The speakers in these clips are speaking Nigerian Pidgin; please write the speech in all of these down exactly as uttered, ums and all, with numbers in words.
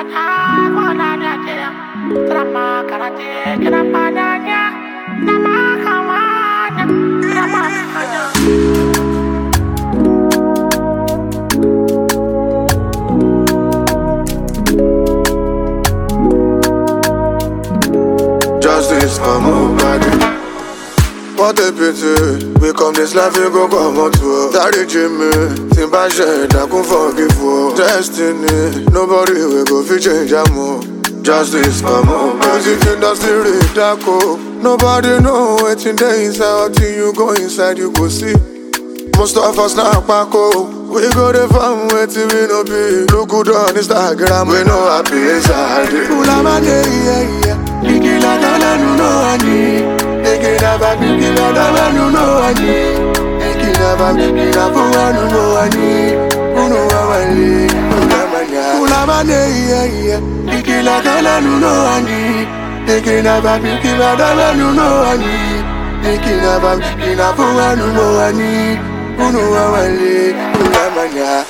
Justice for nobody. What a pity, we come this life you go come out to. Daddy Jimmy, think by shade, I can forgive you. Destiny, nobody will go fi change your move. Justice for nobody. Music industry read that code. Nobody know wetin dey inside until you go inside you go see. Most of us now pako. We go the farm wetin we no be. Look good on Instagram, we no happy inside. Ulama dey yeah yeah. Nikila dala nu no ani. Nikila ba nikila dala nu no ani. Nikila ba nikila buwa nu no ani. Unu awali ulama nya. Ulama dey yeah yeah. Nikila dala nu no ani. Nikila ba nikila dala nu no ani. Nikila ba nikila buwa nu no ani. Unu awali ulama nya.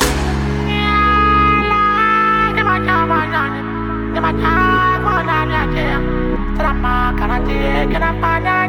Trama, karate, kena pada